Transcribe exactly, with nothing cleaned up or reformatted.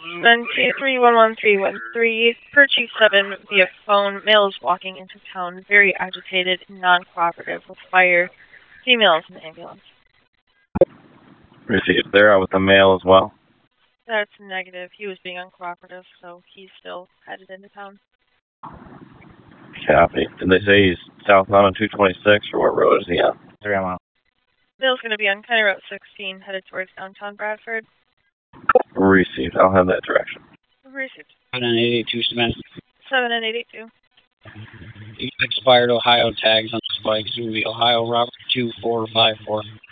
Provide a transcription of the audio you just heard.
Then two three one one three one three per Chief seven via phone. Male is walking into town, very agitated and non-cooperative with fire. Female is in the ambulance. Received. They're out with the male as well. That's negative. He was being uncooperative, so he's still headed into town. Copy. Did they say he's southbound on two twenty-six, or what road is he on? Three mile. Bill's going to be on County Route sixteen, headed towards downtown Bradford. Received. I'll have that direction. Received. seven and eighty-two Smith. seven and eighty-two. Expired Ohio tags on this bike. It's going to be Ohio Robert two four five four.